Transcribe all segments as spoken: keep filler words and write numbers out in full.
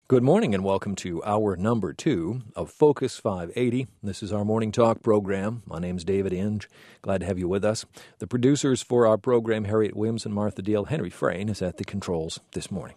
Good morning and welcome to hour number two of Focus five eighty. This is our morning talk program. My name's David Inge. Glad to have you with us. The producers for our program, Harriet Williams and Martha Deal. Henry Frayne is at the controls this morning.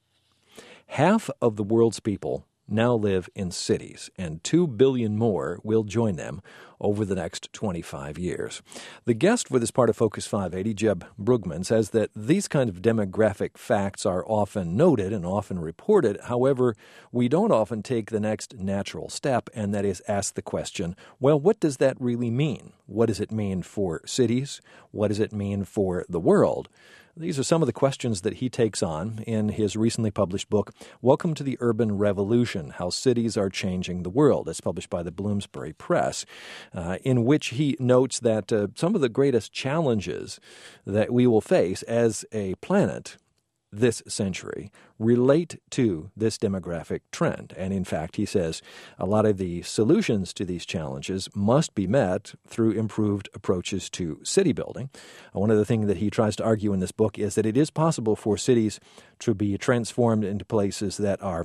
Half of the world's people now live in cities, and two billion more will join them over the next twenty-five years. The guest for this part of Focus five eighty, Jeb Brugman, says that these kind of demographic facts are often noted and often reported. However, we don't often take the next natural step, and that is ask the question, well, what does that really mean? What does it mean for cities? What does it mean for the world? These are some of the questions that he takes on in his recently published book, Welcome to the Urban Revolution, How Cities Are Changing the World. It's published by the Bloomsbury Press, uh, in which he notes that uh, some of the greatest challenges that we will face as a planet this century relate to this demographic trend. And in fact, he says a lot of the solutions to these challenges must be met through improved approaches to city building. One of the things that he tries to argue in this book is that it is possible for cities to be transformed into places that are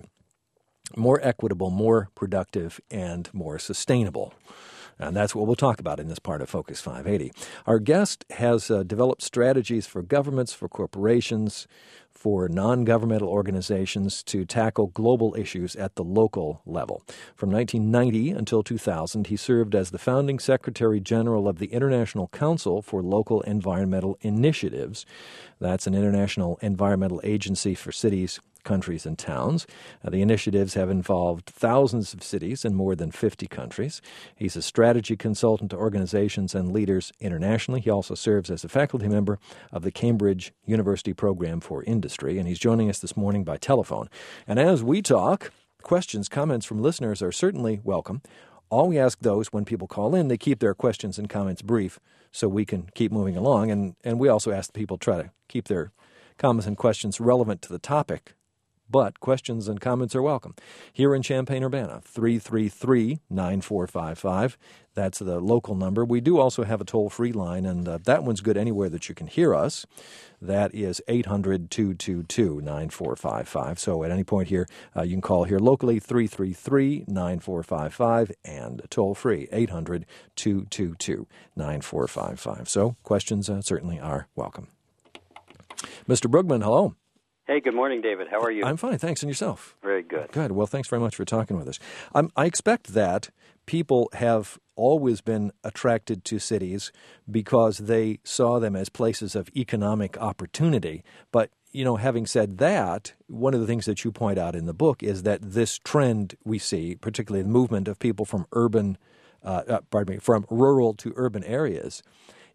more equitable, more productive, and more sustainable. And that's what we'll talk about in this part of Focus five eighty. Our guest has uh, developed strategies for governments, for corporations, for non-governmental organizations to tackle global issues at the local level. From nineteen ninety until two thousand, he served as the founding Secretary General of the International Council for Local Environmental Initiatives. That's an international environmental agency for cities, countries, and towns. Uh, the initiatives have involved thousands of cities in more than fifty countries. He's a strategy consultant to organizations and leaders internationally. He also serves as a faculty member of the Cambridge University Program for Industry, and he's joining us this morning by telephone. And as we talk, questions, comments from listeners are certainly welcome. All we ask those when people call in, they keep their questions and comments brief so we can keep moving along. And, and we also ask the people try to keep their comments and questions relevant to the topic. But questions and comments are welcome. Here in Champaign-Urbana, three three three, nine four five five. That's the local number. We do also have a toll-free line, and uh, that one's good anywhere that you can hear us. That is eight hundred, two two two, nine four five five. So at any point here, uh, you can call here locally, three three three, nine four five five, and toll-free, eight hundred, two two two, nine four five five. So questions uh, certainly are welcome. Mister Brugman, hello. Hey, good morning, David. How are you? I'm fine, thanks. And yourself? Very good. Good. Well, thanks very much for talking with us. Um, I expect that people have always been attracted to cities because they saw them as places of economic opportunity. But, you know, having said that, one of the things that you point out in the book is that this trend we see, particularly the movement of people from urban, uh, uh, pardon me, from rural to urban areas,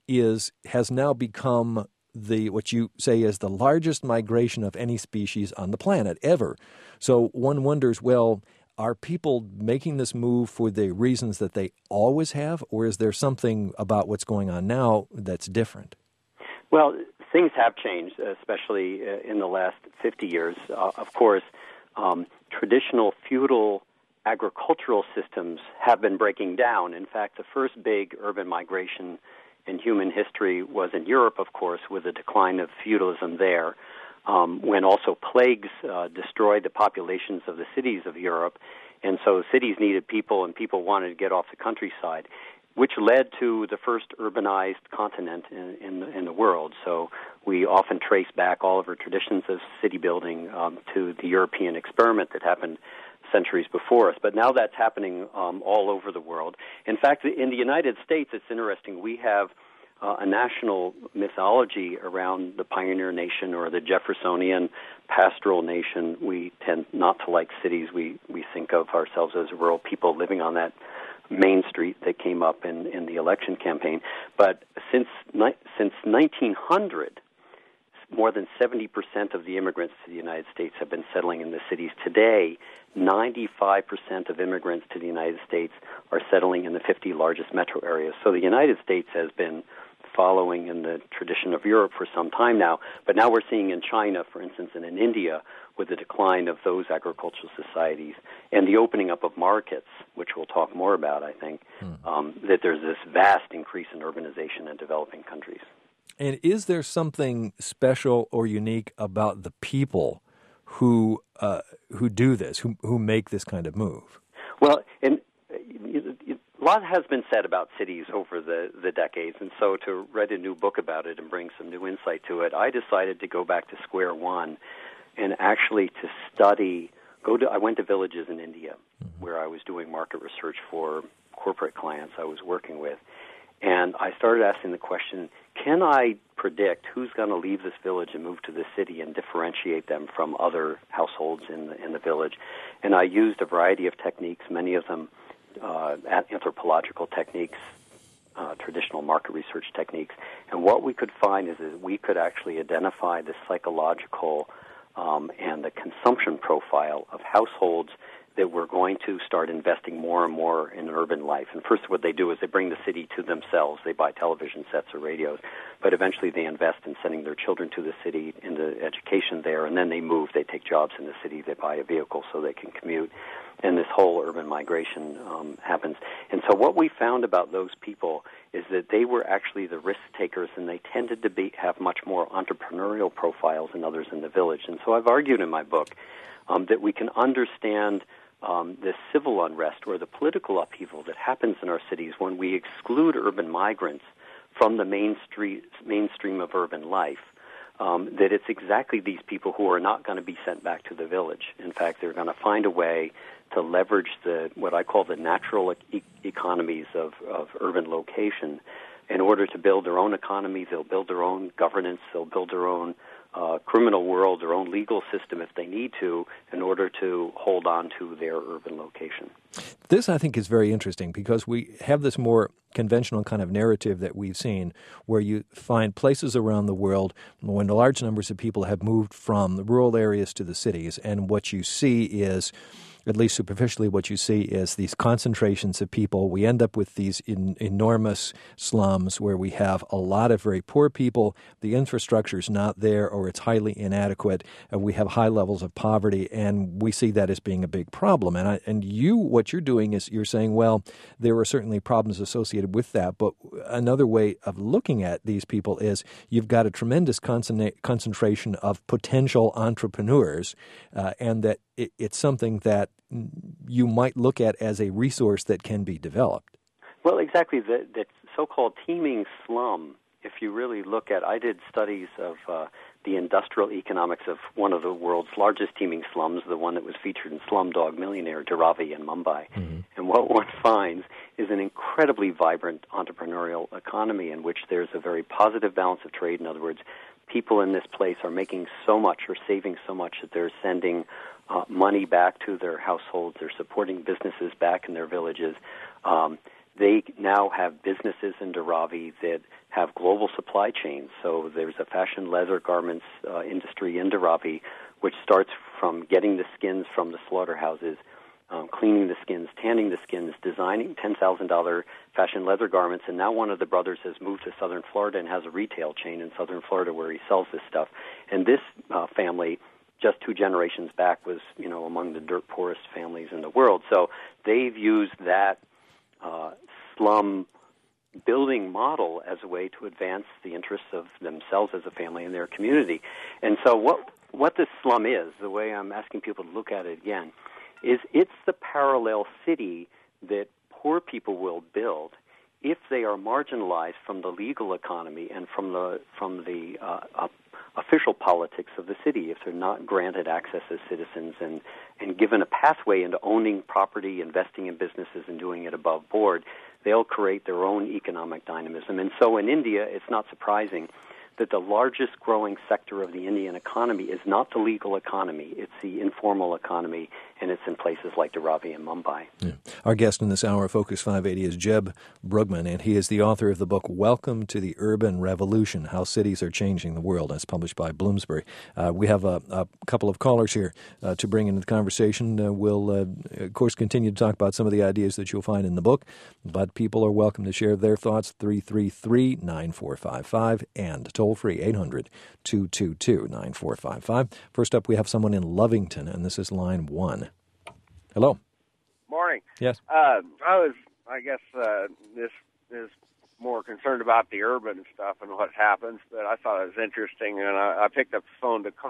is has now become the what you say is the largest migration of any species on the planet ever. So one wonders, well, are people making this move for the reasons that they always have, or is there something about what's going on now that's different? Well, things have changed, especially in the last fifty years. Uh, of course, um, traditional feudal agricultural systems have been breaking down. In fact, the first big urban migration in human history was in Europe, of course, with the decline of feudalism there, um, when also plagues uh, destroyed the populations of the cities of Europe. And so cities needed people, and people wanted to get off the countryside, which led to the first urbanized continent in, in, the, in the world. So we often trace back all of our traditions of city building um, to the European experiment that happened centuries before us. But now that's happening um, all over the world. In fact, in the United States, it's interesting. We have uh, a national mythology around the pioneer nation or the Jeffersonian pastoral nation. We tend not to like cities. We, we think of ourselves as rural people living on that main street that came up in, in the election campaign. But since ni- since nineteen hundred, more than seventy percent of the immigrants to the United States have been settling in the cities. Today, ninety-five percent of immigrants to the United States are settling in the fifty largest metro areas. So the United States has been following in the tradition of Europe for some time now, but now we're seeing in China, for instance, and in India, with the decline of those agricultural societies and the opening up of markets, which we'll talk more about, I think, hmm. um, that there's this vast increase in urbanization in developing countries. And is there something special or unique about the people who uh, who do this, who who make this kind of move? Well, and a lot has been said about cities over the, the decades, and so to write a new book about it and bring some new insight to it, I decided to go back to square one and actually to study. Go to. I went to villages in India mm-hmm. where I was doing market research for corporate clients I was working with, and I started asking the question: can I predict who's going to leave this village and move to the city and differentiate them from other households in the in the village? And I used a variety of techniques, many of them uh, anthropological techniques, uh, traditional market research techniques. And what we could find is that we could actually identify the psychological um, and the consumption profile of households that we're going to start investing more and more in urban life. And first what they do is they bring the city to themselves. They buy television sets or radios. But eventually they invest in sending their children to the city, into education there, and then they move. They take jobs in the city. They buy a vehicle so they can commute. And this whole urban migration um, happens. And so what we found about those people is that they were actually the risk takers, and they tended to be have much more entrepreneurial profiles than others in the village. And so I've argued in my book um, that we can understand Um, the civil unrest or the political upheaval that happens in our cities when we exclude urban migrants from the main street, mainstream of urban life, um, that it's exactly these people who are not going to be sent back to the village. In fact, they're going to find a way to leverage the what I call the natural e- economies of, of urban location in order to build their own economy. They'll build their own governance. They'll build their own Uh, criminal world, their own legal system if they need to, in order to hold on to their urban location. This, I think, is very interesting because we have this more conventional kind of narrative that we've seen where you find places around the world when large numbers of people have moved from the rural areas to the cities, and what you see is, at least superficially, what you see is these concentrations of people. We end up with these in, enormous slums where we have a lot of very poor people. The infrastructure is not there, or it's highly inadequate. And we have high levels of poverty, and we see that as being a big problem. And I, and you, what you're doing is you're saying, well, there are certainly problems associated with that, but another way of looking at these people is you've got a tremendous concentra- concentration of potential entrepreneurs, uh, and that it, it's something that you might look at as a resource that can be developed. Well, exactly. The, the so-called teeming slum, if you really look at, I did studies of uh, the industrial economics of one of the world's largest teeming slums, the one that was featured in Slumdog Millionaire, Dharavi in Mumbai. Mm-hmm. And what one finds is an incredibly vibrant entrepreneurial economy in which there's a very positive balance of trade. In other words, people in this place are making so much or saving so much that they're sending uh, money back to their households. They're supporting businesses back in their villages. Um, they now have businesses in Dharavi that have global supply chains. So there's a fashion leather garments uh, industry in Dharavi, which starts from getting the skins from the slaughterhouses, um, cleaning the skins, tanning the skins, designing ten thousand dollars fashion leather garments. And now one of the brothers has moved to southern Florida and has a retail chain in southern Florida where he sells this stuff. And this uh, family, just two generations back, was, you know, among the dirt poorest families in the world. So they've used that uh, slum building model as a way to advance the interests of themselves as a family and their community. And so what what this slum is, the way I'm asking people to look at it again, is it's the parallel city that poor people will build if they are marginalized from the legal economy and from the from the uh, uh, official politics of the city, if they're not granted access as citizens and, and given a pathway into owning property, investing in businesses, and doing it above board, they'll create their own economic dynamism. And so in India, it's not surprising that the largest growing sector of the Indian economy is not the legal economy, it's the informal economy, and it's in places like Dharavi and Mumbai. Yeah. Our guest in this hour of Focus five eighty is Jeb Brugman, and he is the author of the book Welcome to the Urban Revolution, How Cities Are Changing the World. That's published by Bloomsbury. Uh, we have a, a couple of callers here uh, to bring into the conversation. Uh, we'll, uh, of course, continue to talk about some of the ideas that you'll find in the book, but people are welcome to share their thoughts, three three three, nine four five five, and toll free, eight hundred, two two two, nine four five five. First up, we have someone in Lovington, and this is line one. Hello. Morning. Yes. Uh, I was, I guess, uh, this is more concerned about the urban stuff and what happens, but I thought it was interesting, and I, I picked up the phone to call this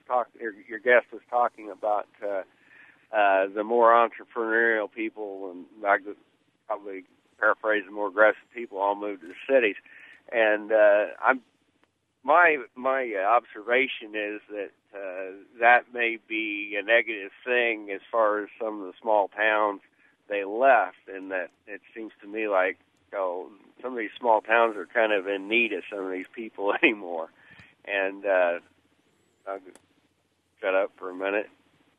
talking, your, your guest was talking about uh, uh, the more entrepreneurial people, and I could probably paraphrase the more aggressive people, all move to the cities. And uh, I'm my my observation is that uh, that may be a negative thing as far as some of the small towns they left, and that it seems to me like oh, some of these small towns are kind of in need of some of these people anymore. And uh, I'll shut up for a minute.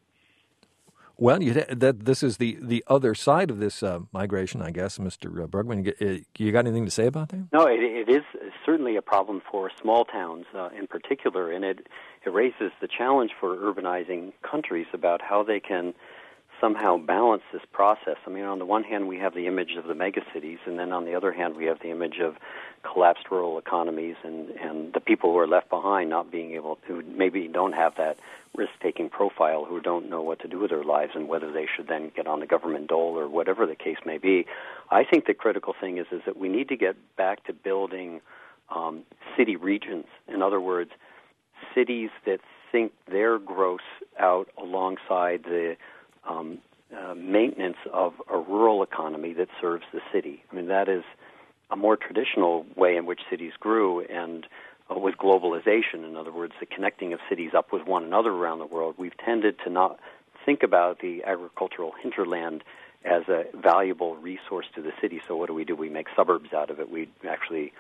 Well, you, that this is the, the other side of this uh, migration, I guess, Mister Brugman. You, you got anything to say about that? No, it, it is certainly a problem for small towns uh, in particular, and it, it raises the challenge for urbanizing countries about how they can somehow balance this process. I mean, on the one hand, we have the image of the megacities, and then on the other hand, we have the image of collapsed rural economies and, and the people who are left behind not being able to, who maybe don't have that risk-taking profile, who don't know what to do with their lives and whether they should then get on the government dole or whatever the case may be. I think the critical thing is, is that we need to get back to building um, city regions. In other words, cities that think their growth out alongside the um, uh, maintenance of a rural economy that serves the city. I mean, that is a more traditional way in which cities grew, and uh, with globalization, in other words, the connecting of cities up with one another around the world, we've tended to not think about the agricultural hinterland as a valuable resource to the city. So what do we do? We make suburbs out of it. We actually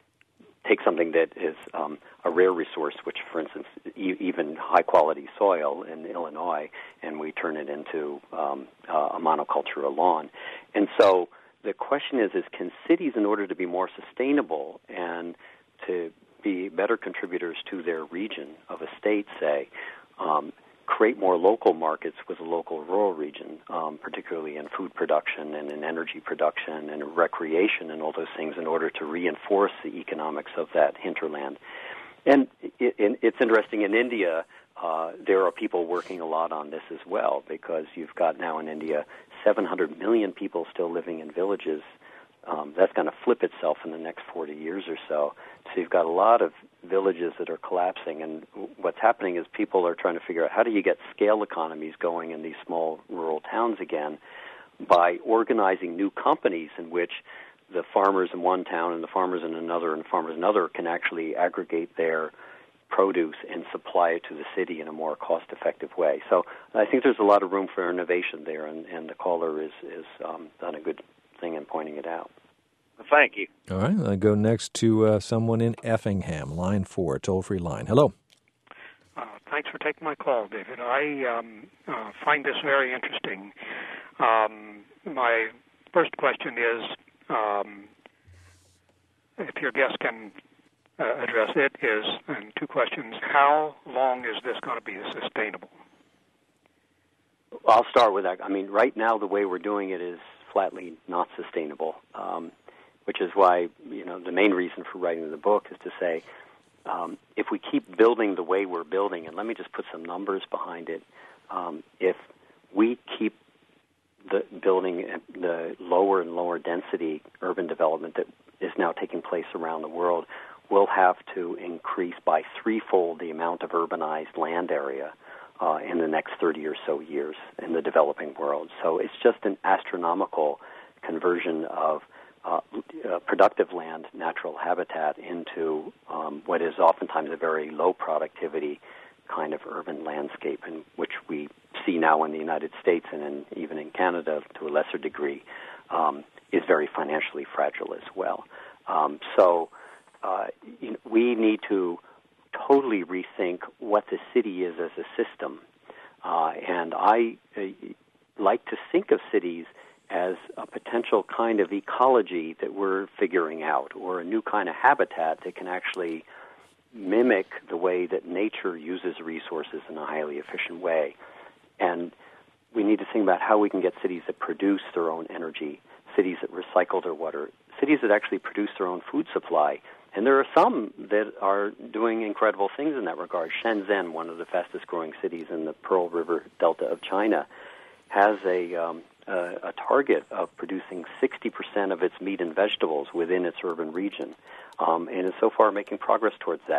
take something that is um, a rare resource, which, for instance, e- even high-quality soil in Illinois, and we turn it into um, uh, a monoculture lawn. And so the question is, is can cities, in order to be more sustainable and to be better contributors to their region of a state, say, um, create more local markets with a local rural region, um, particularly in food production and in energy production and in recreation and all those things, in order to reinforce the economics of that hinterland. And it, it, it's interesting, in India, uh, there are people working a lot on this as well, because you've got now in India seven hundred million people still living in villages. Um, that's going to flip itself in the next forty years or so. So you've got a lot of villages that are collapsing, and what's happening is people are trying to figure out how do you get scale economies going in these small rural towns again by organizing new companies in which the farmers in one town and the farmers in another and the farmers in another can actually aggregate their produce and supply it to the city in a more cost-effective way. So I think there's a lot of room for innovation there, and, and the caller is, is um, done a good thing in pointing it out. Well, thank you. All right, I go next to uh, someone in Effingham, line four, toll-free line. Hello. Uh, thanks for taking my call, David. I um, uh, find this very interesting. Um, my first question is, um, if your guest can uh, address it, is, and two questions, how long is this going to be sustainable? I'll start with that. I mean, right now the way we're doing it is flatly not sustainable, um, which is why, you know, the main reason for writing the book is to say, um, if we keep building the way we're building, and let me just put some numbers behind it, um, if we keep the building the lower and lower density urban development that is now taking place around the world, we'll have to increase by threefold the amount of urbanized land area uh, in the next thirty or so years in the developing world. So it's just an astronomical conversion of uh, uh, productive land, natural habitat, into um, what is oftentimes a very low productivity kind of urban landscape, in which we see now in the United States and in, even in Canada to a lesser degree, um, is very financially fragile as well. Um, so uh, you know, we need to totally rethink what the city is as a system. Uh, and I uh, like to think of cities as a potential kind of ecology that we're figuring out, or a new kind of habitat that can actually mimic the way that nature uses resources in a highly efficient way. And we need to think about how we can get cities that produce their own energy, cities that recycle their water, cities that actually produce their own food supply. And there are some that are doing incredible things in that regard. Shenzhen, one of the fastest-growing cities in the Pearl River Delta of China, has a, um, a, a target of producing sixty percent of its meat and vegetables within its urban region, um, and is so far making progress towards that.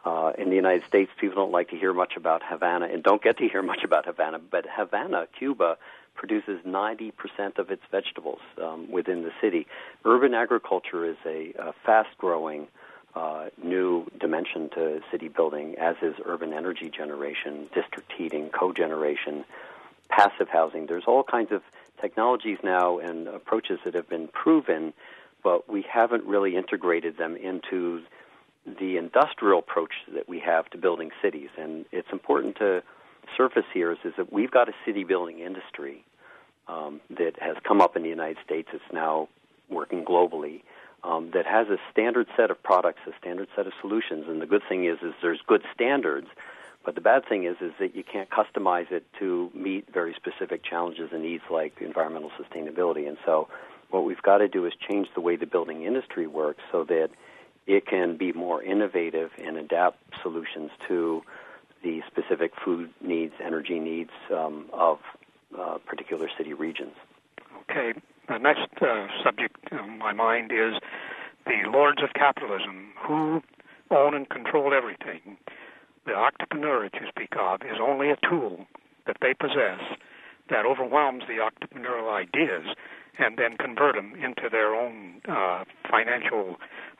Uh, in the United States, people don't like to hear much about Havana and don't get to hear much about Havana, but Havana, Cuba, produces ninety percent of its vegetables um, within the city. Urban agriculture is a, a fast-growing uh, new dimension to city building, as is urban energy generation, district heating, cogeneration, passive housing. There's all kinds of technologies now and approaches that have been proven, but we haven't really integrated them into the industrial approach that we have to building cities. And it's important to surface here is, is that we've got a city building industry um, that has come up in the United States. It's now working globally, um, that has a standard set of products, a standard set of solutions. And the good thing is, is there's good standards, but the bad thing is, is that you can't customize it to meet very specific challenges and needs like environmental sustainability. And so what we've got to do is change the way the building industry works so that it can be more innovative and adapt solutions to the specific food needs, energy needs um, of uh, particular city regions. Okay. The next uh, subject in my mind is the lords of capitalism, who own and control everything. The entrepreneur that you speak of is only a tool that they possess that overwhelms the entrepreneurial ideas and then convert them into their own uh, financial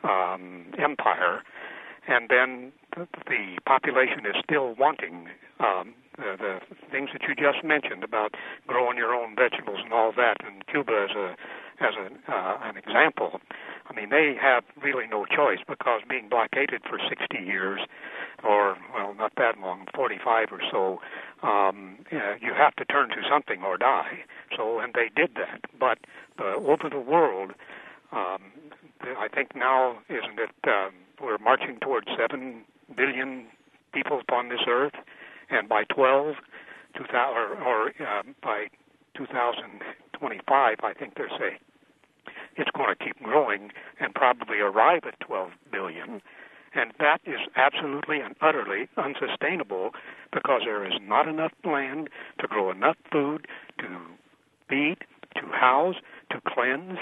um, empire. And then the, the population is still wanting um, the, the things that you just mentioned about growing your own vegetables and all that. And Cuba as a as a, uh, an example, I mean, they have really no choice because being blockaded for sixty years, or, well, not that long, forty-five or so, um, yeah, you have to turn to something or die. So, and they did that. But uh, over the world, um, I think now, isn't it, uh, we're marching towards seven billion people upon this earth, and by twelve, two thousand, or, or uh, by two thousand twenty-five, I think they're saying, it's going to keep growing and probably arrive at twelve billion. And that is absolutely and utterly unsustainable because there is not enough land to grow enough food, to feed, to house, to cleanse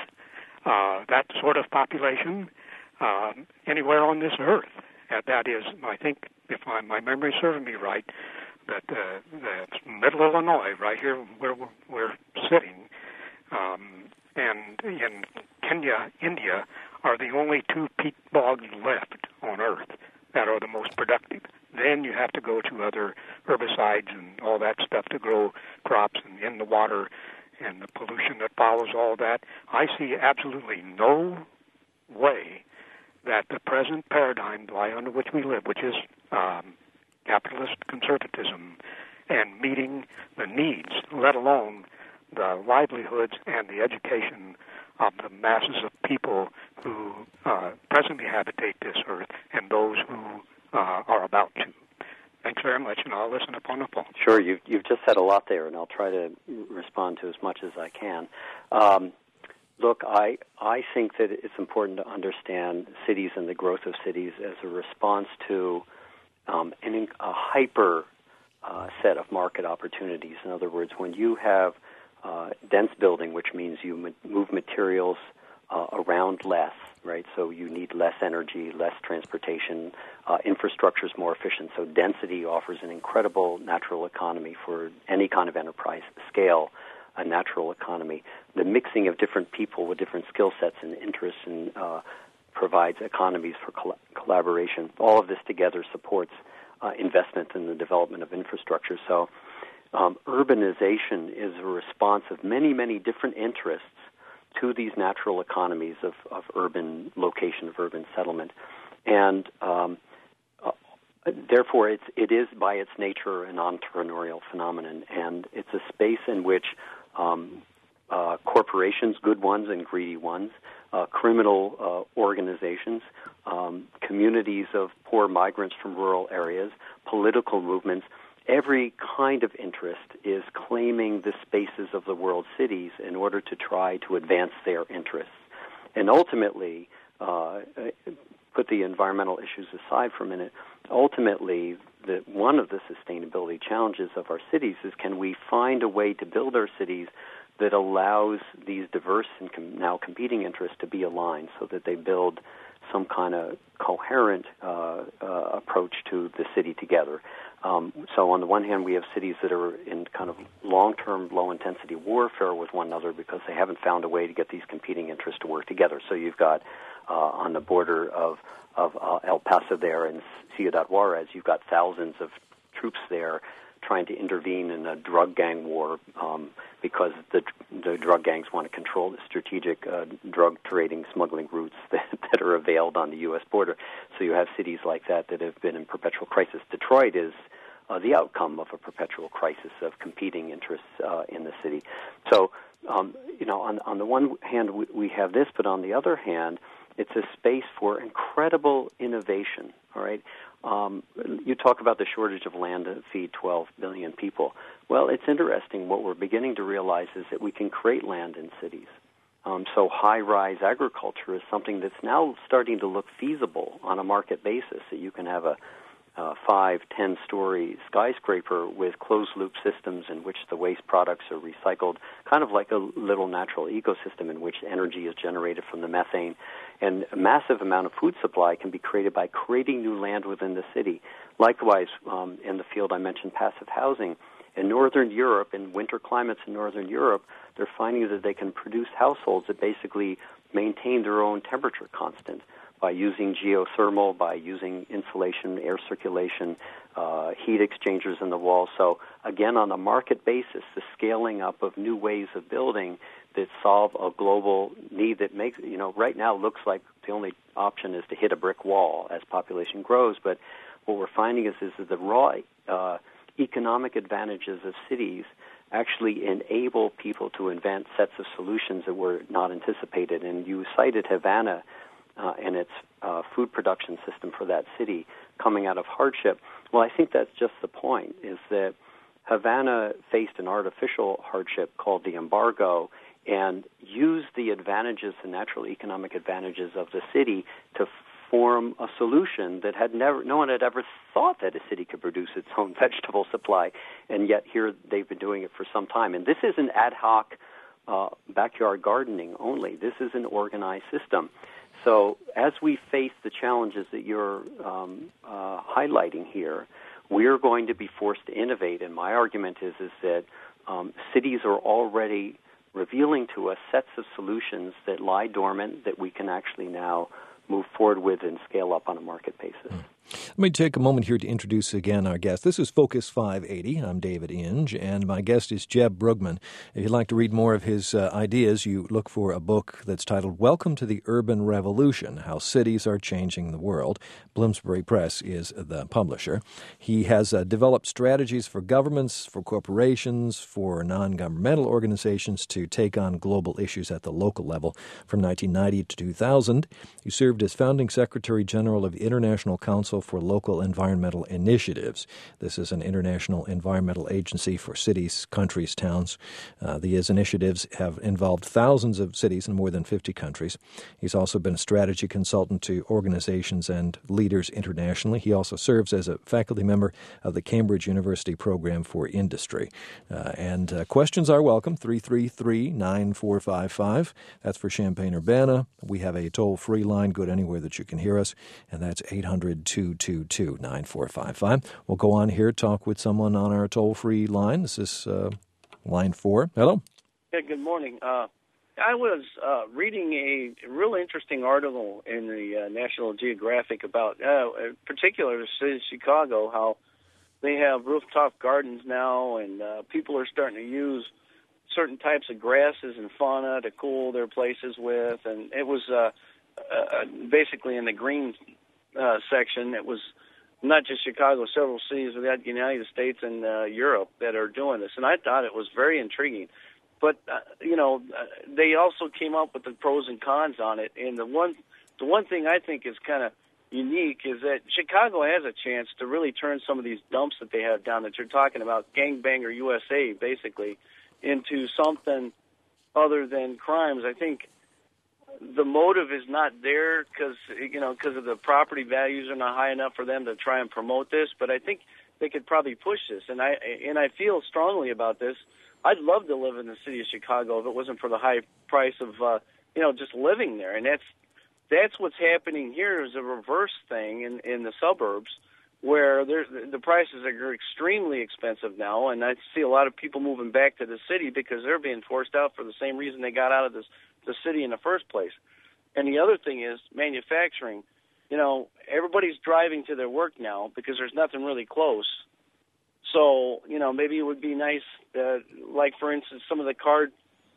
uh, that sort of population uh, anywhere on this earth. And that is, I think, if I, my memory serves me right, that uh, the middle Illinois, right here where we're, we're sitting, um, and in Kenya, India, are the only two peat bogs left on Earth that are the most productive. Then you have to go to other herbicides and all that stuff to grow crops and in the water and the pollution that follows all that. I see absolutely no way that the present paradigm under which we live, which is um, capitalist conservatism and meeting the needs, let alone the livelihoods and the education of the masses of people who uh, presently habitate this earth and those who uh, are about to. Thanks very much, and I'll listen upon the phone. Sure, you've, you've just said a lot there, and I'll try to respond to as much as I can. Um, look, I, I think that it's important to understand cities and the growth of cities as a response to um, an, a hyper uh, set of market opportunities. In other words, when you have Uh, dense building, which means you ma- move materials uh, around less, right? So you need less energy, less transportation, uh, infrastructure is more efficient. So density offers an incredible natural economy for any kind of enterprise scale, a natural economy. The mixing of different people with different skill sets and interests and uh, provides economies for col- collaboration. All of this together supports uh, investment in the development of infrastructure. So Um, urbanization is a response of many, many different interests to these natural economies of, of urban location, of urban settlement. And um, uh, therefore, it's, it is by its nature an entrepreneurial phenomenon, and it's a space in which um, uh, corporations, good ones and greedy ones, uh, criminal uh, organizations, um, communities of poor migrants from rural areas, political movements, every kind of interest is claiming the spaces of the world's cities in order to try to advance their interests. And ultimately, uh, put the environmental issues aside for a minute, ultimately, the, one of the sustainability challenges of our cities is, can we find a way to build our cities that allows these diverse and com- now competing interests to be aligned so that they build some kind of coherent uh, uh, approach to the city together. Um, so on the one hand, we have cities that are in kind of long-term, low-intensity warfare with one another because they haven't found a way to get these competing interests to work together. So you've got uh, on the border of, of uh, El Paso there and Ciudad Juarez, you've got thousands of troops there trying to intervene in a drug gang war um, because the the drug gangs want to control the strategic uh, drug trading, smuggling routes that, that are availed on the U S border. So you have cities like that that have been in perpetual crisis. Detroit is uh, the outcome of a perpetual crisis of competing interests uh, in the city. So, um, you know, on, on the one hand, we, we have this, but on the other hand, it's a space for incredible innovation, all right? Um, you talk about the shortage of land to feed twelve billion people. Well, it's interesting. What we're beginning to realize is that we can create land in cities. Um, so high-rise agriculture is something that's now starting to look feasible on a market basis, that you can have a uh, five, ten-story skyscraper with closed-loop systems in which the waste products are recycled, kind of like a little natural ecosystem in which energy is generated from the methane. And a massive amount of food supply can be created by creating new land within the city. Likewise, um, in the field I mentioned, passive housing. In Northern Europe, in winter climates in Northern Europe, they're finding that they can produce households that basically maintain their own temperature constant by using geothermal, by using insulation, air circulation, uh, heat exchangers in the wall. So again, on a market basis, the scaling up of new ways of building that solve a global need that makes, you know, right now looks like the only option is to hit a brick wall as population grows. But what we're finding is, is that the raw uh, economic advantages of cities actually enable people to invent sets of solutions that were not anticipated. And you cited Havana uh, and its uh, food production system for that city coming out of hardship. Well, I think that's just the point, is that Havana faced an artificial hardship called the embargo and used the advantages, the natural economic advantages of the city to form a solution that had never, no one had ever thought that a city could produce its own vegetable supply, and yet here they've been doing it for some time. And this isn't ad hoc uh, backyard gardening only. This is an organized system. So as we face the challenges that you're um, uh, highlighting here, we're going to be forced to innovate. And my argument is, is that um, cities are already revealing to us sets of solutions that lie dormant that we can actually now move forward with and scale up on a market basis. Mm. Let me take a moment here to introduce again our guest. This is Focus five eighty. I'm David Inge, and my guest is Jeb Brugman. If you'd like to read more of his uh, ideas, you look for a book that's titled Welcome to the Urban Revolution, How Cities Are Changing the World. Bloomsbury Press is the publisher. He has uh, developed strategies for governments, for corporations, for non-governmental organizations to take on global issues at the local level. From nineteen ninety to two thousand, he served as founding Secretary General of the International Council for Local Environmental Initiatives. This is an international environmental agency for cities, countries, towns. Uh, these initiatives have involved thousands of cities in more than fifty countries. He's also been a strategy consultant to organizations and leaders internationally. He also serves as a faculty member of the Cambridge University Program for Industry. Uh, and uh, questions are welcome, three three three, nine four five five. That's for Champaign-Urbana. We have a toll-free line, good anywhere that you can hear us, and that's eight hundred, two two two, nine four five five. We'll go on here, talk with someone on our toll-free line. This is uh, line four. Hello? Yeah, good morning. Uh, I was uh, reading a really interesting article in the uh, National Geographic about, uh, in particular, the city of Chicago, how they have rooftop gardens now, and uh, people are starting to use certain types of grasses and fauna to cool their places with. And it was uh, uh, basically in the green uh, section. It was not just Chicago, several cities within the United States and uh, Europe that are doing this. And I thought it was very intriguing. But, uh, you know, uh, they also came up with the pros and cons on it. And the one the one thing I think is kind of unique is that Chicago has a chance to really turn some of these dumps that they have down that you're talking about, Gangbanger U S A, basically, into something other than crimes. I think the motive is not there because, you know, because of the property values are not high enough for them to try and promote this. But I think they could probably push this. And I and I feel strongly about this. I'd love to live in the city of Chicago if it wasn't for the high price of, uh, you know, just living there. And that's that's what's happening here is a reverse thing in, in the suburbs, where there's, the prices are extremely expensive now, and I see a lot of people moving back to the city because they're being forced out for the same reason they got out of this, the city in the first place. And the other thing is manufacturing. You know, everybody's driving to their work now because there's nothing really close. So, you know, maybe it would be nice, uh, like, for instance, some of the card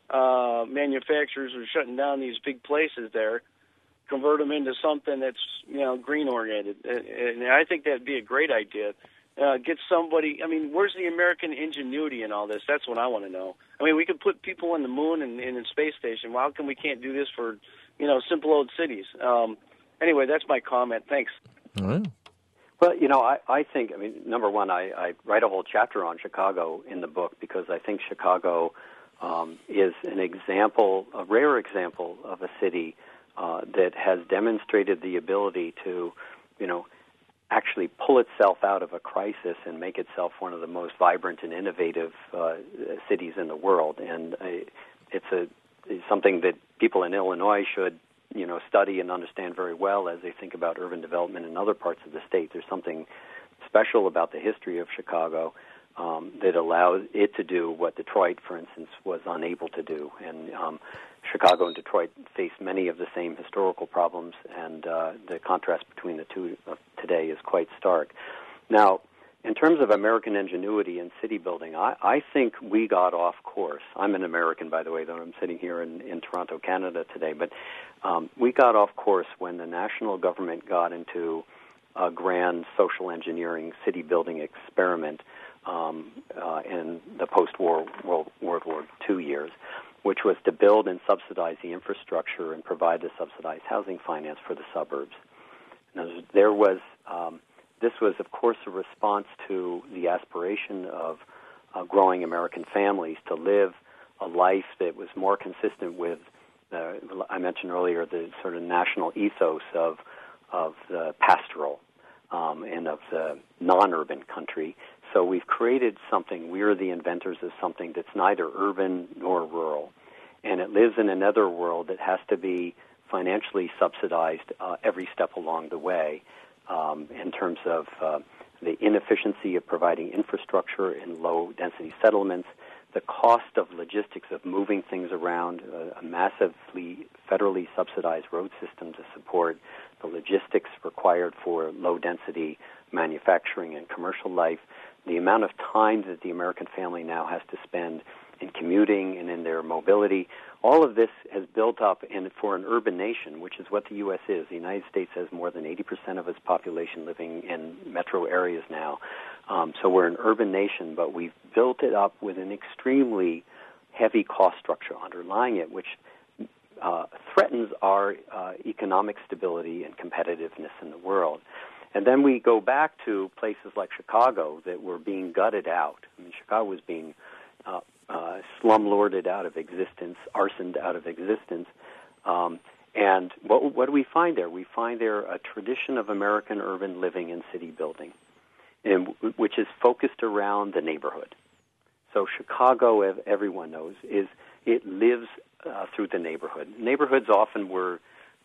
uh, manufacturers are shutting down these big places there, convert them into something that's, you know, green-oriented. And I think that'd be a great idea. Uh, get somebody, I mean, where's the American ingenuity in all this? That's what I want to know. I mean, we could put people on the moon and, and in space station. Well, how come we can't do this for, you know, simple old cities? Um, anyway, that's my comment. Thanks. All right. Well, you know, I, I think, I mean, number one, I, I write a whole chapter on Chicago in the book because I think Chicago um, is an example, a rare example of a city uh, that has demonstrated the ability to, you know, actually pull itself out of a crisis and make itself one of the most vibrant and innovative uh, cities in the world. And uh, it's a it's something that people in Illinois should, you know, study and understand very well as they think about urban development in other parts of the state. There's something special about the history of Chicago um, that allows it to do what Detroit, for instance, was unable to do. And um, Chicago and Detroit face many of the same historical problems, and uh, the contrast between the two of today is quite stark. Now, in terms of American ingenuity and city building, I, I think we got off course. I'm an American, by the way, though I'm sitting here in, in Toronto, Canada today, but um, we got off course when the national government got into a grand social engineering city building experiment um, uh, in the post-war World, World War Two years, which was to build and subsidize the infrastructure and provide the subsidized housing finance for the suburbs. Now, there was... Um, This was, of course, a response to the aspiration of uh, growing American families to live a life that was more consistent with, uh, I mentioned earlier, the sort of national ethos of of the pastoral um, and of the non-urban country. So we've created something, we're the inventors of something that's neither urban nor rural. And it lives in another world that has to be financially subsidized uh, every step along the way. Um, in terms of uh, the inefficiency of providing infrastructure in low-density settlements, the cost of logistics of moving things around, uh, a massively federally subsidized road system to support the logistics required for low-density manufacturing and commercial life, the amount of time that the American family now has to spend in commuting and in their mobility. All of this has built up, and for an urban nation, which is what the U S is. The United States has more than eighty percent of its population living in metro areas now. Um, so we're an urban nation, but we've built it up with an extremely heavy cost structure underlying it, which uh, threatens our uh, economic stability and competitiveness in the world. And then we go back to places like Chicago that were being gutted out. I mean, Chicago was being uh, Uh, slum-lorded out of existence, arsoned out of existence. Um, and what, what do we find there? We find there a tradition of American urban living and city building, and, which is focused around the neighborhood. So Chicago, as everyone knows, is it lives uh, through the neighborhood. Neighborhoods often were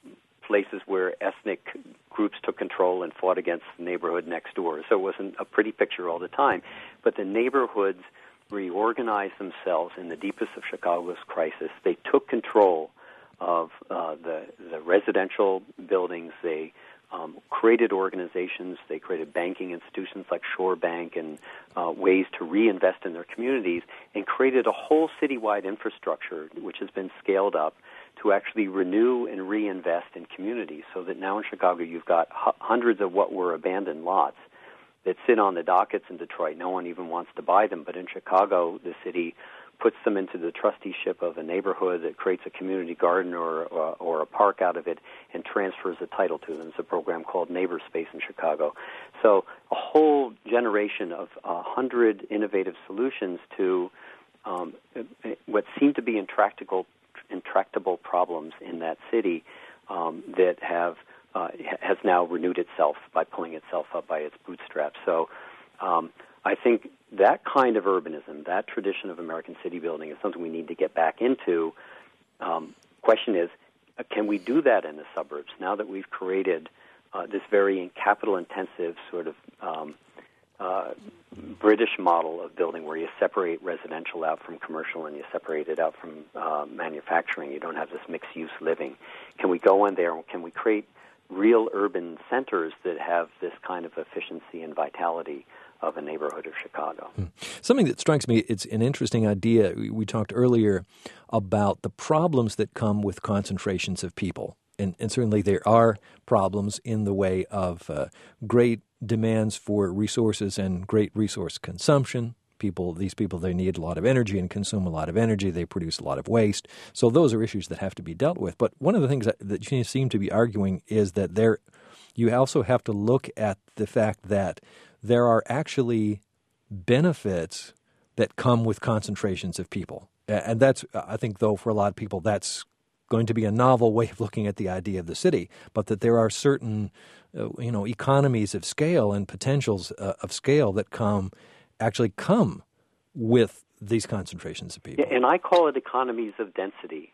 places where ethnic groups took control and fought against the neighborhood next door. So it wasn't a pretty picture all the time. But the neighborhoods reorganized themselves in the deepest of Chicago's crisis. They took control of uh, the, the residential buildings. They um, created organizations. They created banking institutions like Shore Bank and uh, ways to reinvest in their communities, and created a whole citywide infrastructure which has been scaled up to actually renew and reinvest in communities, so that now in Chicago you've got h- hundreds of what were abandoned lots that sit on the dockets in Detroit. No one even wants to buy them. But in Chicago, the city puts them into the trusteeship of a neighborhood that creates a community garden or, or, or a park out of it and transfers the title to them. It's a program called Neighbor Space in Chicago. So a whole generation of a hundred innovative solutions to um, what seem to be intractable, intractable problems in that city um, that have Uh, has now renewed itself by pulling itself up by its bootstraps. So um, I think that kind of urbanism, that tradition of American city building, is something we need to get back into. Um, question is, uh, can we do that in the suburbs now that we've created uh, this very capital-intensive sort of um, uh, British model of building where you separate residential out from commercial and you separate it out from uh, manufacturing? You don't have this mixed-use living. Can we go in there and can we create real urban centers that have this kind of efficiency and vitality of a neighborhood of Chicago? Something that strikes me, it's an interesting idea. We talked earlier about the problems that come with concentrations of people. And, and certainly there are problems in the way of uh, great demands for resources and great resource consumption. People, these people, they need a lot of energy and consume a lot of energy. They produce a lot of waste. So those are issues that have to be dealt with. But one of the things that, that you seem to be arguing is that there, you also have to look at the fact that there are actually benefits that come with concentrations of people. And that's, I think, though, for a lot of people, that's going to be a novel way of looking at the idea of the city, but that there are certain, uh, you know, economies of scale and potentials uh, of scale that come, actually come with these concentrations of people. Yeah, and I call it economies of density.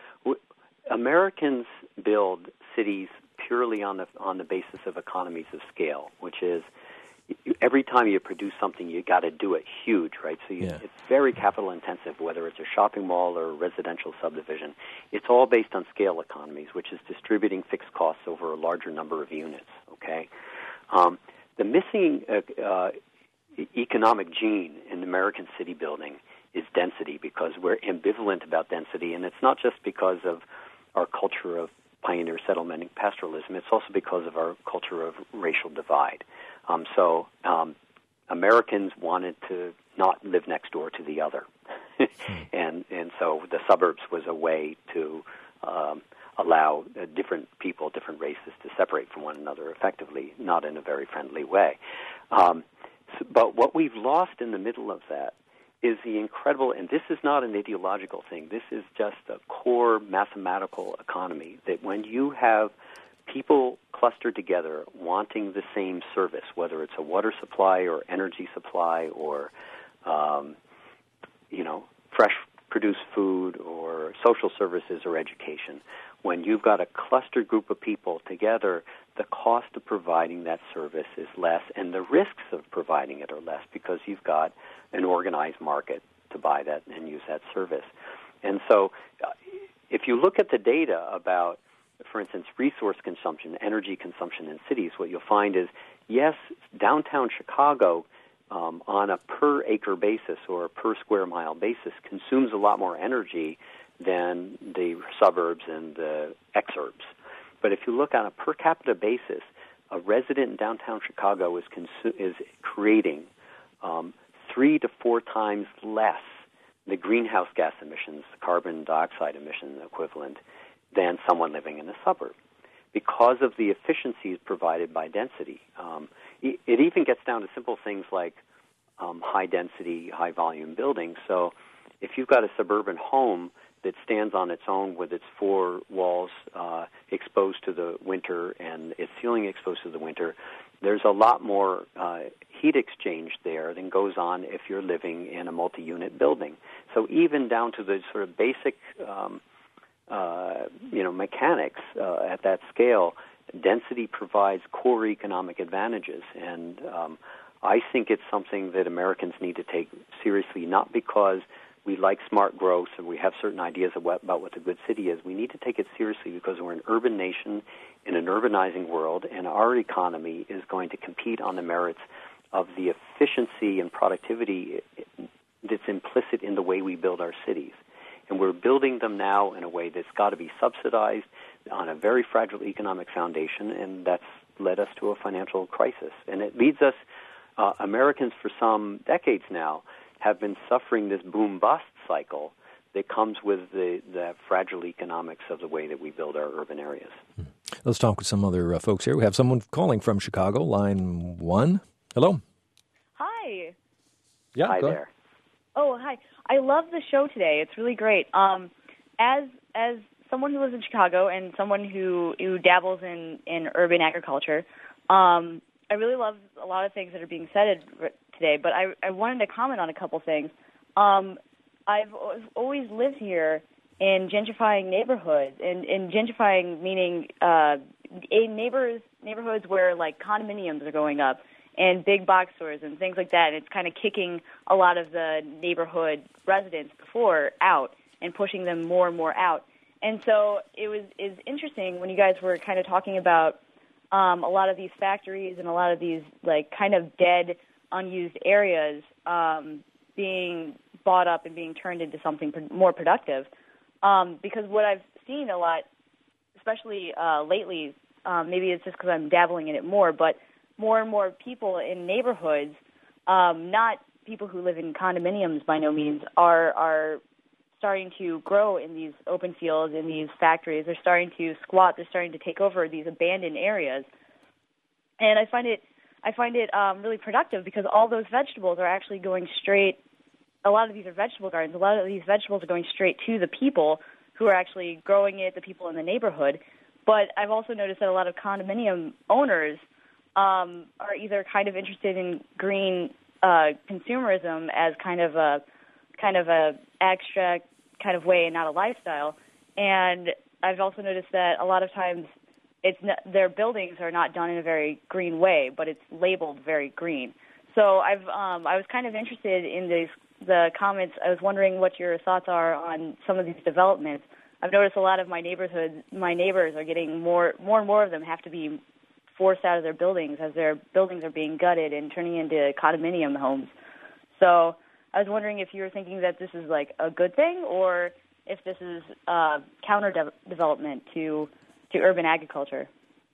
Americans build cities purely on the on the basis of economies of scale, which is every time you produce something, you got to do it huge, right? So you, yeah. It's very capital intensive, whether it's a shopping mall or a residential subdivision. It's all based on scale economies, which is distributing fixed costs over a larger number of units, okay? Um, the missing uh, uh, economic gene in American city building is density, because we're ambivalent about density, and it's not just because of our culture of pioneer settlement and pastoralism. It's also because of our culture of racial divide. Um, so um, Americans wanted to not live next door to the other, and and so the suburbs was a way to um, allow uh, different people, different races to separate from one another effectively, not in a very friendly way. Um, so, but what we've lost in the middle of that is the incredible, and this is not an ideological thing, this is just a core mathematical economy, that when you have people clustered together wanting the same service, whether it's a water supply or energy supply or, um, you know, fresh produced food or social services or education, when you've got a clustered group of people together, the cost of providing that service is less and the risks of providing it are less because you've got an organized market to buy that and use that service. And so uh, if you look at the data about, for instance, resource consumption, energy consumption in cities, what you'll find is, yes, downtown Chicago um, on a per acre basis or a per square mile basis consumes a lot more energy than the suburbs and the exurbs. But if you look on a per capita basis, a resident in downtown Chicago is consu- is creating um, three to four times less the greenhouse gas emissions, the carbon dioxide emission equivalent, than someone living in a suburb, because of the efficiencies provided by density. Um, it, it even gets down to simple things like um, high-density, high-volume buildings. So if you've got a suburban home that stands on its own with its four walls uh, exposed to the winter and its ceiling exposed to the winter, there's a lot more uh, heat exchange there than goes on if you're living in a multi-unit building. So even down to the sort of basic um, Uh, you know, mechanics uh, at that scale, density provides core economic advantages. And um, I think it's something that Americans need to take seriously, not because we like smart growth and we have certain ideas of what, about what a good city is. We need to take it seriously because we're an urban nation in an urbanizing world, and our economy is going to compete on the merits of the efficiency and productivity that's implicit in the way we build our cities. And we're building them now in a way that's got to be subsidized on a very fragile economic foundation, and that's led us to a financial crisis. And it leads us, uh, Americans for some decades now, have been suffering this boom-bust cycle that comes with the, the fragile economics of the way that we build our urban areas. Let's talk with some other uh, folks here. We have someone calling from Chicago, line one. Hello. Hi. Yeah, Hi go there. ahead. Oh, hi. I love the show today. It's really great. Um, as as someone who lives in Chicago and someone who, who dabbles in, in urban agriculture, um, I really love a lot of things that are being said today, but I, I wanted to comment on a couple things. Um, I've always lived here, in gentrifying neighborhoods, and, and gentrifying meaning uh, in neighbors neighborhoods where like condominiums are going up and big box stores and things like that. And it's kind of kicking a lot of the neighborhood residents before out and pushing them more and more out. And so it was is interesting when you guys were kind of talking about um, a lot of these factories and a lot of these like kind of dead, unused areas um, being bought up and being turned into something more productive. Um, because what I've seen a lot, especially uh, lately, um, maybe it's just because I'm dabbling in it more, but more and more people in neighborhoods, um, not people who live in condominiums by no means, are are starting to grow in these open fields, in these factories. They're starting to squat. They're starting to take over these abandoned areas. And I find it I find it um, really productive because all those vegetables are actually going straight. A lot of these are vegetable gardens. A lot of these vegetables are going straight to the people who are actually growing it, the people in the neighborhood. But I've also noticed that a lot of condominium owners um, are either kind of interested in green uh, consumerism as kind of a kind of a abstract kind of way and not a lifestyle. And I've also noticed that a lot of times it's not, their buildings are not done in a very green way, but it's labeled very green. So I've um, I was kind of interested in these the comments. I was wondering what your thoughts are on some of these developments. I've noticed a lot of my neighborhoods, my neighbors are getting more, more and more of them have to be forced out of their buildings as their buildings are being gutted and turning into condominium homes. So I was wondering if you were thinking that this is like a good thing or if this is uh, counter de- development to to urban agriculture.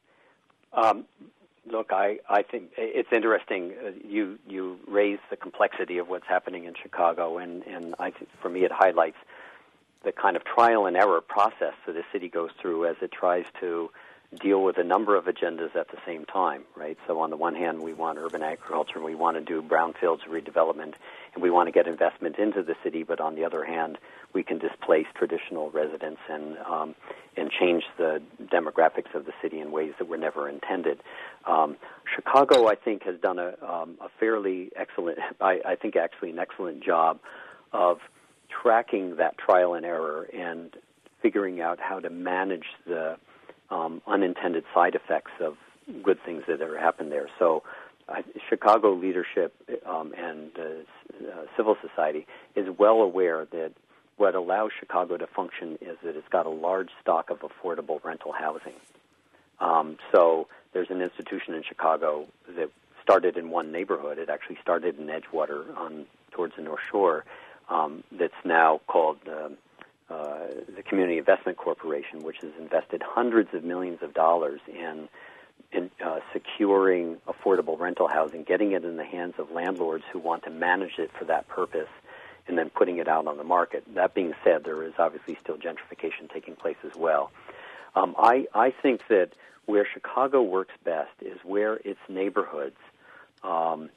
Um, look, I, I think it's interesting. Uh, you you raise the complexity of what's happening in Chicago, and, and I think for me it highlights the kind of trial and error process that the city goes through as it tries to deal with a number of agendas at the same time, right? So on the one hand, we want urban agriculture, and we want to do brownfields redevelopment, and we want to get investment into the city, but on the other hand, we can displace traditional residents and um, and change the demographics of the city in ways that were never intended. Um, Chicago, I think, has done a, um, a fairly excellent, I, I think actually an excellent job of tracking that trial and error and figuring out how to manage the um, unintended side effects of good things that have happened there. So uh, Chicago leadership um, and uh, uh, civil society is well aware that what allows Chicago to function is that it's got a large stock of affordable rental housing. Um, so there's an institution in Chicago that started in one neighborhood. It actually started in Edgewater on towards the North Shore. Um, that's now called uh, uh, the Community Investment Corporation, which has invested hundreds of millions of dollars in, in uh, securing affordable rental housing, getting it in the hands of landlords who want to manage it for that purpose, and then putting it out on the market. That being said, there is obviously still gentrification taking place as well. Um, I, I think that where Chicago works best is where its neighborhoods um,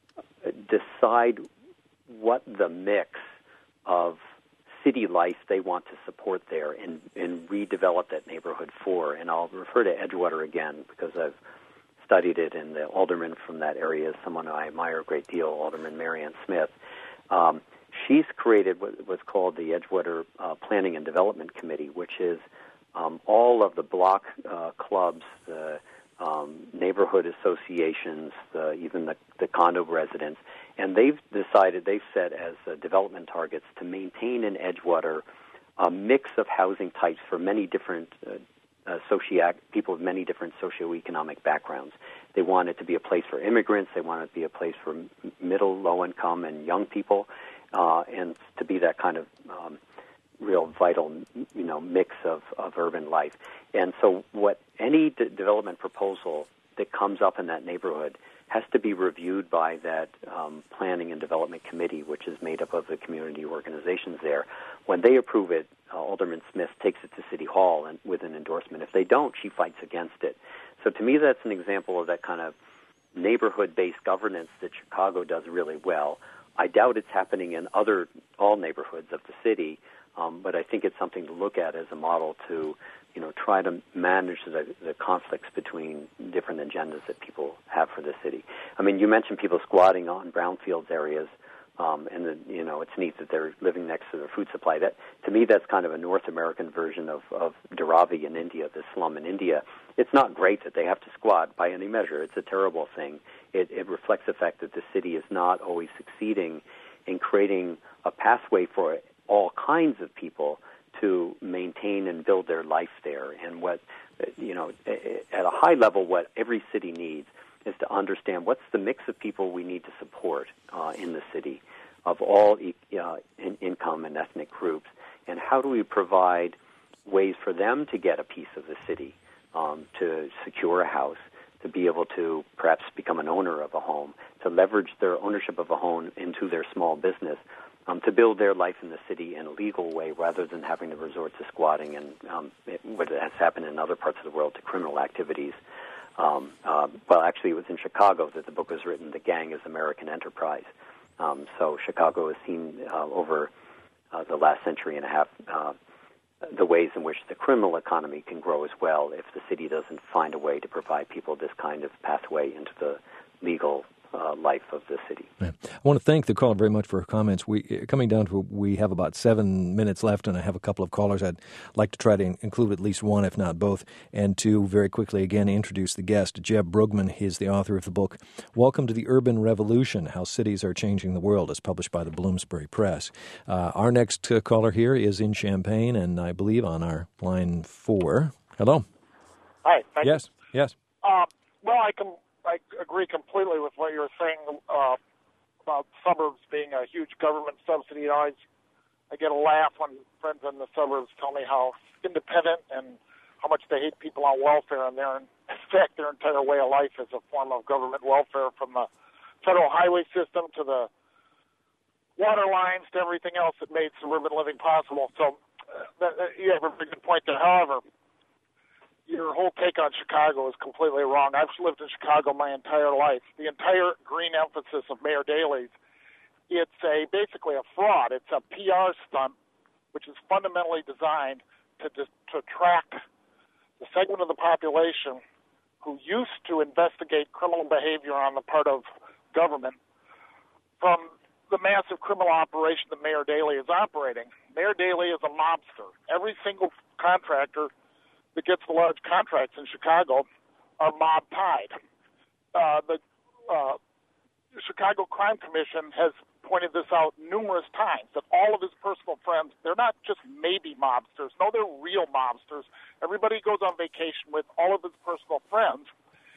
decide what the mix of city life they want to support there and, and redevelop that neighborhood for. And I'll refer to Edgewater again because I've studied it, and the alderman from that area is someone I admire a great deal, Alderman Marianne Smith. Um, she's created what, what's called the Edgewater uh, Planning and Development Committee, which is um, all of the block uh, clubs, the um, neighborhood associations, the, even the, the condo residents, and they've decided, they've set as uh, development targets to maintain in Edgewater a mix of housing types for many different uh, uh, socio- people of many different socioeconomic backgrounds. They want it to be a place for immigrants. They want it to be a place for middle, low-income, and young people, uh, and to be that kind of um, real vital, you know, mix of, of urban life. And so what any de- development proposal that comes up in that neighborhood has to be reviewed by that um, planning and development committee, which is made up of the community organizations there. When they approve it, uh, Alderman Smith takes it to City Hall and with an endorsement. If they don't, she fights against it. So to me, that's an example of that kind of neighborhood-based governance that Chicago does really well. I doubt it's happening in other all neighborhoods of the city, um, but I think it's something to look at as a model to, you know, try to manage the, the conflicts between different agendas that people have for the city. I mean, you mentioned people squatting on brownfields areas. Um, and the, you know, it's neat that they're living next to their food supply. That, to me, that's kind of a North American version of, of Dharavi in India, the slum in India. It's not great that they have to squat by any measure. It's a terrible thing. It, it reflects the fact that the city is not always succeeding in creating a pathway for all kinds of people to maintain and build their life there. And what, you know, at a high level, what every city needs is to understand what's the mix of people we need to support uh, in the city of all uh, in income and ethnic groups, and how do we provide ways for them to get a piece of the city, um, to secure a house, to be able to perhaps become an owner of a home, to leverage their ownership of a home into their small business, um, to build their life in the city in a legal way rather than having to resort to squatting and um, it, what has happened in other parts of the world to criminal activities. Um, uh, well, actually, it was in Chicago that the book was written, The Gang is American Enterprise. Um, so Chicago has seen uh, over uh, the last century and a half uh, the ways in which the criminal economy can grow as well if the city doesn't find a way to provide people this kind of pathway into the legal uh, life of the city. Yeah. I want to thank the caller very much for her comments. We coming down to we have about seven minutes left, and I have a couple of callers. I'd like to try to include at least one, if not both, and to very quickly again introduce the guest. Jeb Brugman. He is the author of the book "Welcome to the Urban Revolution: How Cities Are Changing the World," as published by the Bloomsbury Press. Uh, our next uh, caller here is in Champaign, and I believe on our line four. Hello. Hi. Thank yes. You. Yes. Uh, well, I can. I agree completely with what you were saying uh, about suburbs being a huge government subsidy. I, always, I get a laugh when friends in the suburbs tell me how independent and how much they hate people on welfare, and they're in fact their entire way of life is a form of government welfare, from the federal highway system to the water lines to everything else that made suburban living possible. So uh, that, that, you have a very good point there. However, your whole take on Chicago is completely wrong. I've lived in Chicago my entire life. The entire green emphasis of Mayor Daley's, it's a basically a fraud. It's a P R stunt, which is fundamentally designed to to attract the segment of the population who used to investigate criminal behavior on the part of government from the massive criminal operation that Mayor Daley is operating. Mayor Daley is a mobster. Every single contractor that gets the large contracts in Chicago are mob-tied. Uh, the uh, Chicago Crime Commission has pointed this out numerous times, that all of his personal friends, they're not just maybe mobsters. No, they're real mobsters. Everybody goes on vacation with all of his personal friends,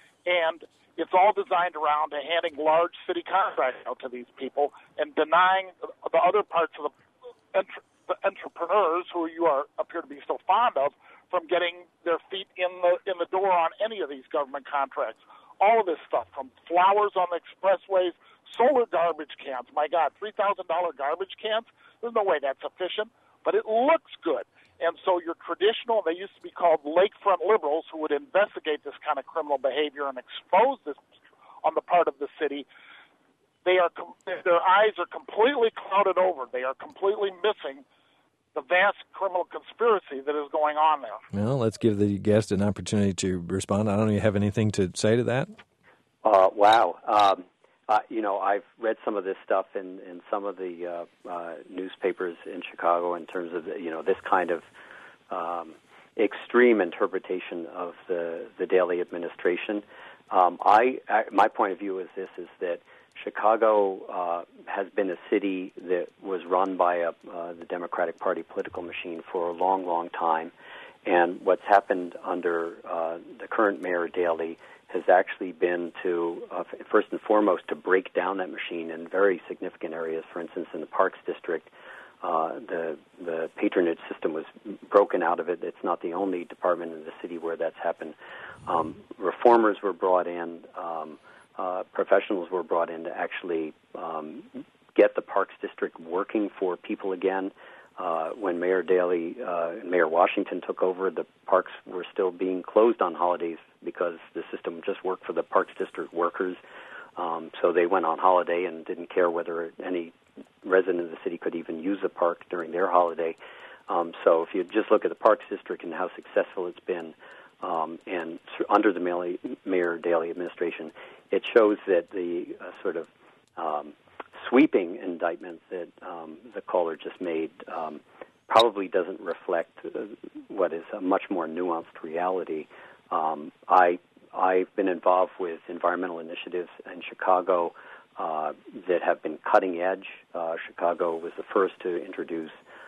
and it's all designed around to handing large city contracts out to these people and denying the other parts of the, entre- the entrepreneurs who you are appear to be so fond of from getting their feet in the in the door on any of these government contracts. All of this stuff, from flowers on the expressways, solar garbage cans. My God, three thousand dollars garbage cans? There's no way that's efficient, but it looks good. And so your traditional, they used to be called lakefront liberals, who would investigate this kind of criminal behavior and expose this on the part of the city, they are their eyes are completely clouded over. They are completely missing the vast criminal conspiracy that is going on there. Well, let's give the guest an opportunity to respond. I don't know, you have anything to say to that? Uh, wow. Um, uh, you know, I've read some of this stuff in, in some of the uh, uh, newspapers in Chicago in terms of, you know, this kind of um, extreme interpretation of the, the Daley administration. Um, I, I my point of view is this, is that Chicago uh, has been a city that was run by a, uh, the Democratic Party political machine for a long, long time. And what's happened under uh, the current Mayor Daley has actually been to, uh, first and foremost, to break down that machine in very significant areas. For instance, in the Parks District, uh, the the patronage system was broken out of it. It's not the only department in the city where that's happened. Um, reformers were brought in. Um, Uh, professionals were brought in to actually um, get the Parks District working for people again. Uh, when Mayor Daley, uh, Mayor Washington took over, the parks were still being closed on holidays because the system just worked for the Parks District workers. Um, so they went on holiday and didn't care whether any resident of the city could even use the park during their holiday. Um, so if you just look at the Parks District and how successful it's been, um, and under the Mayor Daley administration, it shows that the uh, sort of um, sweeping indictment that um, the caller just made um, probably doesn't reflect uh, what is a much more nuanced reality. Um, I, I've been involved with environmental initiatives in Chicago uh, that have been cutting edge. Uh, Chicago was the first to introduce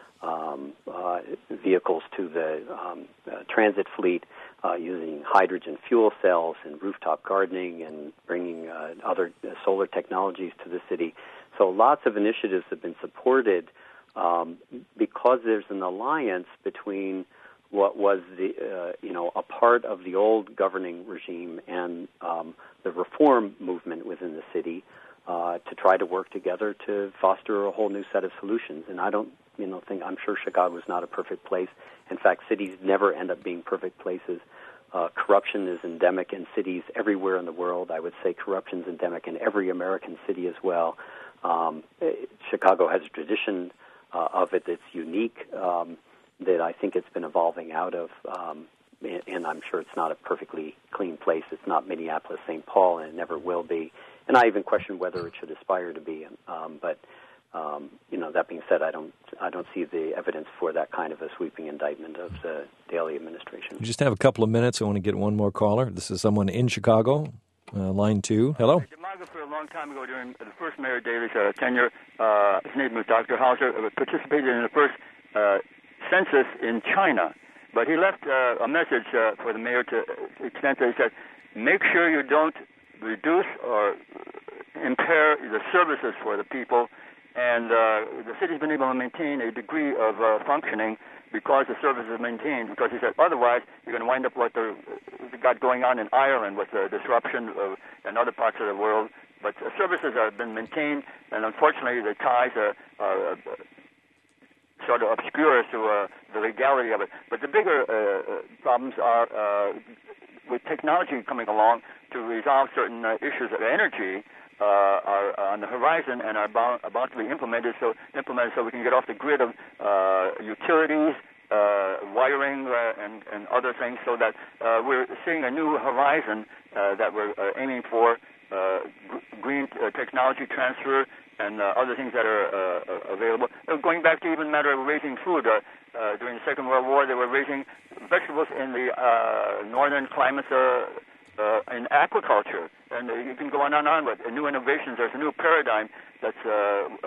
um, uh, vehicles to the um, uh, transit fleet uh, using hydrogen fuel cells and rooftop gardening and bringing uh, other uh, solar technologies to the city. So lots of initiatives have been supported um, because there's an alliance between what was the uh, you know a part of the old governing regime and um, the reform movement within the city uh, to try to work together to foster a whole new set of solutions. And I don't you know think I'm sure Chicago is not a perfect place. In fact, cities never end up being perfect places. Uh, corruption is endemic in cities everywhere in the world. I would say corruption is endemic in every American city as well. Um, Chicago has a tradition uh, of it that's unique. Um, that I think it's been evolving out of, um, and, and I'm sure it's not a perfectly clean place. It's not Minneapolis, Saint Paul, and it never will be. And I even question whether it should aspire to be. Um, but um, you know, that being said, I don't, I don't see the evidence for that kind of a sweeping indictment of the Daley administration. We just have a couple of minutes. I want to get one more caller. This is someone in Chicago, uh, line two. Hello. I demographer a long time ago during the first Mayor Daley's uh, tenure. Uh, his name was Doctor Hauser. Uh, participated in the first. Uh, census in China, but he left uh, a message uh, for the mayor to the extent that he said, make sure you don't reduce or impair the services for the people, and uh, the city's been able to maintain a degree of uh, functioning because the services are maintained, because he said otherwise you're going to wind up like the, the got going on in Ireland with the disruption of, in other parts of the world, but the services have been maintained, and unfortunately the ties are, are uh, sort of obscure to uh, the legality of it. But the bigger uh, problems are uh, with technology coming along to resolve certain uh, issues of energy uh, are on the horizon and are about, about to be implemented. So implemented so we can get off the grid of uh, utilities, uh, wiring, uh, and, and other things. So that uh, we're seeing a new horizon uh, that we're uh, aiming for. Uh, g- green uh, technology transfer and uh, other things that are uh, available. Uh, going back to even matter of raising food, uh, uh, during the Second World War, they were raising vegetables in the uh, northern climates uh, uh, in aquaculture. And uh, you can go on and on with new innovations. There's a new paradigm that's uh,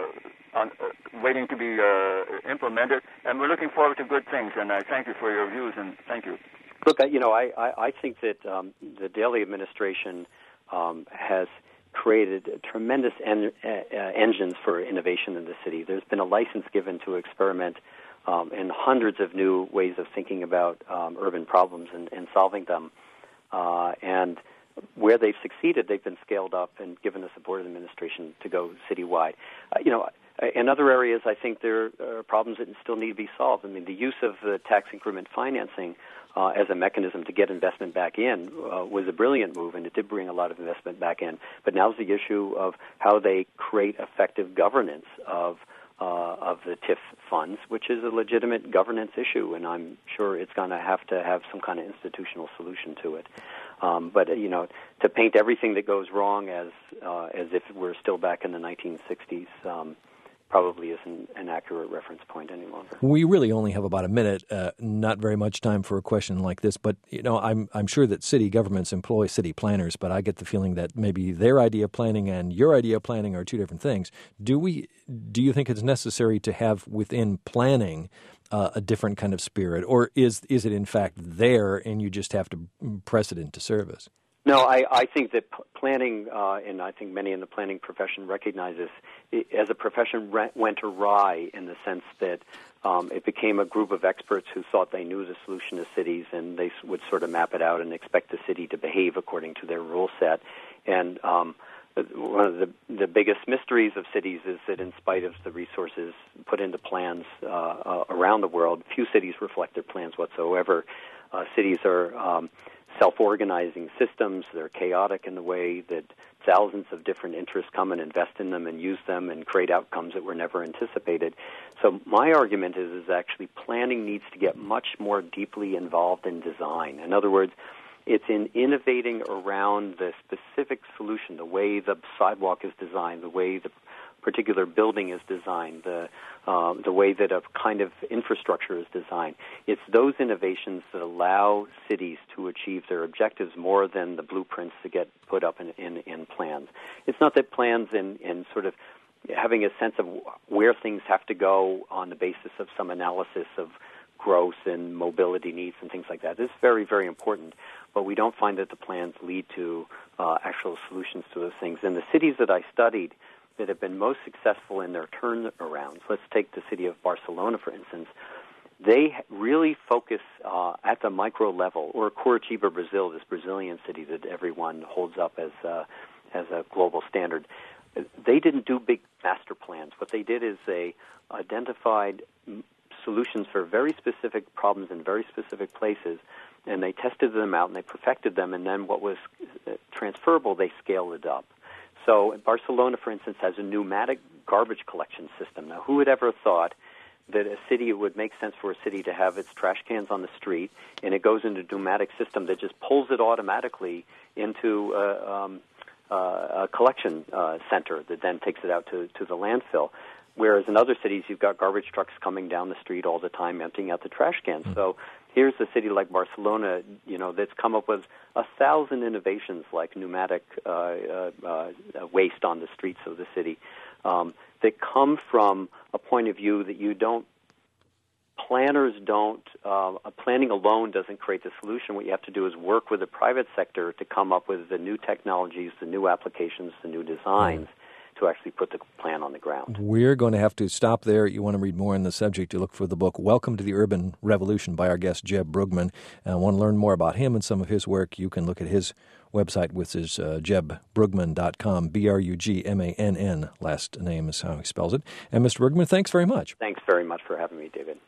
uh, on, uh, waiting to be uh, implemented, and we're looking forward to good things. And I thank you for your views, and thank you. Look, you know, I, I, I think that um, the Daley administration Um, has created tremendous en- uh, engines for innovation in the city. There's been a license given to experiment um, in hundreds of new ways of thinking about um, urban problems and, and solving them. Uh, and where they've succeeded, they've been scaled up and given the support of the administration to go citywide. Uh, you know, in other areas, I think there are problems that still need to be solved. I mean, the use of the tax increment financing uh, as a mechanism to get investment back in uh, was a brilliant move, and it did bring a lot of investment back in. But now's the issue of how they create effective governance of uh, of the T I F funds, which is a legitimate governance issue, and I'm sure it's going to have to have some kind of institutional solution to it. Um, but, uh, you know, to paint everything that goes wrong as uh, as if we're still back in the nineteen sixties um, probably isn't an accurate reference point any longer. We really only have about a minute, uh, not very much time for a question like this. But, you know, I'm I'm sure that city governments employ city planners, but I get the feeling that maybe their idea of planning and your idea of planning are two different things. Do we? Do you think it's necessary to have within planning uh, a different kind of spirit, or is is it in fact there and you just have to press it into service? No, I, I think that p- planning, uh, and I think many in the planning profession recognize this, it, as a profession re- went awry in the sense that um, it became a group of experts who thought they knew the solution to cities, and they would sort of map it out and expect the city to behave according to their rule set. And um, one of the, the biggest mysteries of cities is that in spite of the resources put into plans uh, uh, around the world, few cities reflect their plans whatsoever. Uh, cities are Um, self-organizing systems. They're chaotic in the way that thousands of different interests come and invest in them and use them and create outcomes that were never anticipated. So my argument is, is actually planning needs to get much more deeply involved in design. In other words, it's in innovating around the specific solution, the way the sidewalk is designed, the way the particular building is designed, the uh, the way that a kind of infrastructure is designed. It's those innovations that allow cities to achieve their objectives more than the blueprints that get put up in, in, in plans. It's not that plans in, in sort of having a sense of where things have to go on the basis of some analysis of growth and mobility needs and things like that. This is very, very important, but we don't find that the plans lead to uh, actual solutions to those things. In the cities that I studied that have been most successful in their turnarounds, let's take the city of Barcelona, for instance, they really focus uh, at the micro level, or Curitiba, Brazil, this Brazilian city that everyone holds up as, uh, as a global standard. They didn't do big master plans. What they did is they identified solutions for very specific problems in very specific places, and they tested them out and they perfected them, and then what was transferable, they scaled it up. So Barcelona, for instance, has a pneumatic garbage collection system. Now, who would ever thought that a city, it would make sense for a city to have its trash cans on the street, and it goes into a pneumatic system that just pulls it automatically into uh, um, uh, a collection uh, center that then takes it out to, to the landfill. Whereas in other cities, you've got garbage trucks coming down the street all the time, emptying out the trash cans. Mm-hmm. So here's a city like Barcelona, you know, that's come up with a thousand innovations like pneumatic uh, uh, uh, waste on the streets of the city um, that come from a point of view that you don't, planners don't, uh, planning alone doesn't create the solution. What you have to do is work with the private sector to come up with the new technologies, the new applications, the new designs. Mm-hmm. to actually put the plan on the ground. We're going to have to stop there. You want to read more on the subject, you look for the book Welcome to the Urban Revolution by our guest Jeb Brugman. Uh, want to learn more about him and some of his work, you can look at his website, which is uh, jeb brugman dot com, B R U G M A N N. Last name is how he spells it. And Mister Brugman, thanks very much. Thanks very much for having me, David.